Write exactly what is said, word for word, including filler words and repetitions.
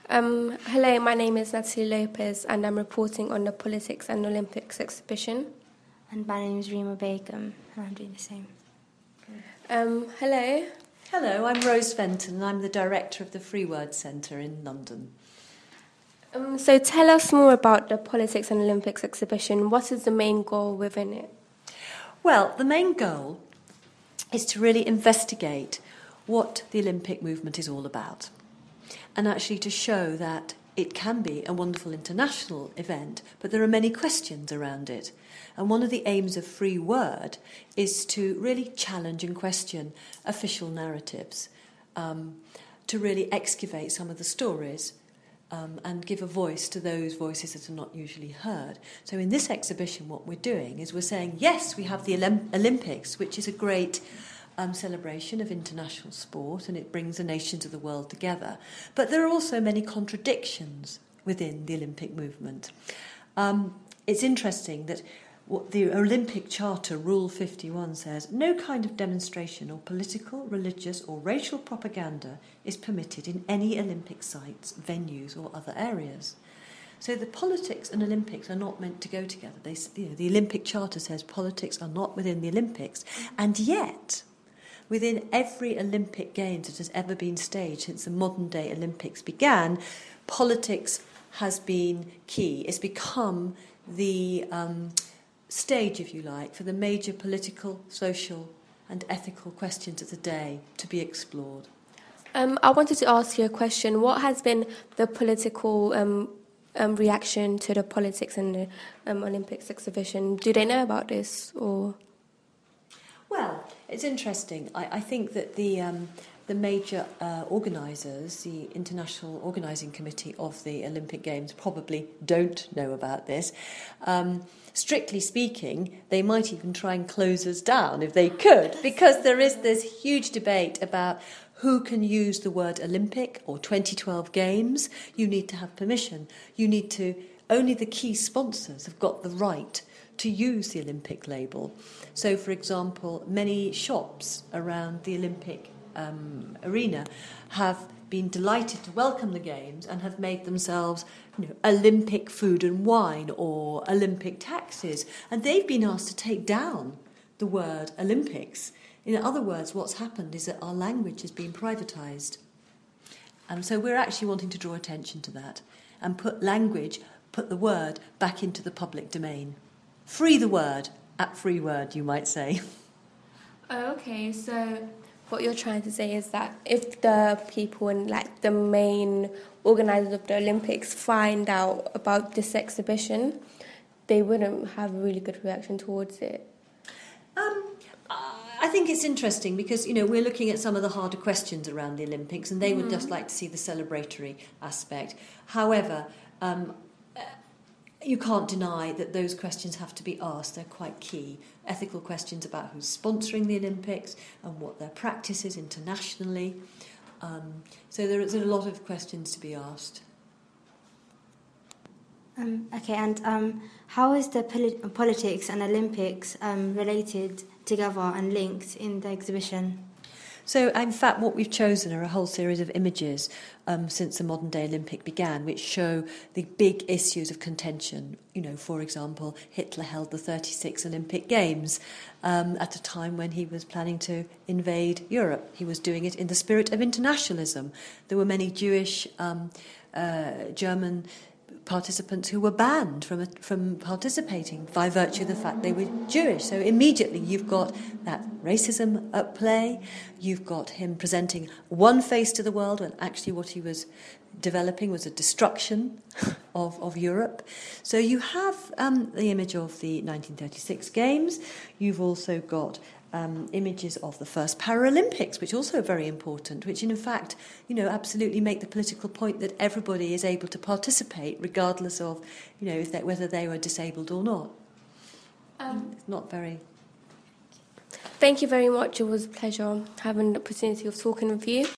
Um, hello, my name is Natalie Lopez and I'm reporting on the Politics and Olympics exhibition. And my name is Rima Begum and I'm doing the same. Um, hello. Hello, I'm Rose Fenton and I'm the director of the Free Word Centre in London. Um, so tell us more about the Politics and Olympics exhibition. What is the main goal within it? Well, the main goal is to really investigate what the Olympic movement is all about, and actually to show that it can be a wonderful international event, but there are many questions around it. And one of the aims of Free Word is to really challenge and question official narratives, um, to really excavate some of the stories um, and give a voice to those voices that are not usually heard. So in this exhibition, what we're doing is we're saying, yes, we have the Olymp- Olympics, which is a great Um, celebration of international sport, and it brings the nations of the world together. But there are also many contradictions within the Olympic movement. Um, it's interesting that what the Olympic Charter, Rule fifty-one, says, no kind of demonstration or political, religious or racial propaganda is permitted in any Olympic sites, venues or other areas. So the politics and Olympics are not meant to go together. They, you know, the Olympic Charter says politics are not within the Olympics, and yet within every Olympic Games that has ever been staged since the modern-day Olympics began, politics has been key. It's become the um, stage, if you like, for the major political, social and ethical questions of the day to be explored. Um, I wanted to ask you a question. What has been the political um, um, reaction to the Politics and the um, Olympics exhibition? Do they know about this, or...? Well, it's interesting. I, I think that the um, the major uh, organisers, the International Organising Committee of the Olympic Games, probably don't know about this. Um, strictly speaking, they might even try and close us down if they could, because there is this huge debate about who can use the word Olympic or twenty twelve Games. You need to have permission. You need to... Only the key sponsors have got the right to use the Olympic label. So, for example, many shops around the Olympic um, arena have been delighted to welcome the Games and have made themselves, you know, Olympic food and wine or Olympic taxis. And they've been asked to take down the word Olympics. In other words, what's happened is that our language has been privatised. And so we're actually wanting to draw attention to that and put language, put the word back into the public domain. Free the word, at Free Word, you might say. Oh, okay, so what you're trying to say is that if the people and like the main organisers of the Olympics find out about this exhibition, they wouldn't have a really good reaction towards it. Um, I think it's interesting because, you know, we're looking at some of the harder questions around the Olympics, and they mm. would just like to see the celebratory aspect. However, um, you can't deny that those questions have to be asked. They're quite key. Ethical questions about who's sponsoring the Olympics and what their practice is internationally. Um, so there is a lot of questions to be asked. Um, okay, and um, how is the poli- politics and Olympics um, related together and linked in the exhibition? So, in fact, what we've chosen are a whole series of images um, since the modern-day Olympic began, which show the big issues of contention. You know, for example, Hitler held the thirty-six Olympic Games um, at a time when he was planning to invade Europe. He was doing it in the spirit of internationalism. There were many Jewish, um, uh, German participants who were banned from from participating by virtue of the fact they were Jewish. So immediately you've got that racism at play. You've got him presenting one face to the world when actually what he was developing was a destruction of, of Europe. So you have um, the image of the nineteen thirty-six Games. You've also got Um, images of the first Paralympics, which also are very important, which in fact, you know, absolutely make the political point that everybody is able to participate regardless of, you know, if they, whether they were disabled or not. Um, it's not very... Thank you very much. It was a pleasure having the opportunity of talking with you.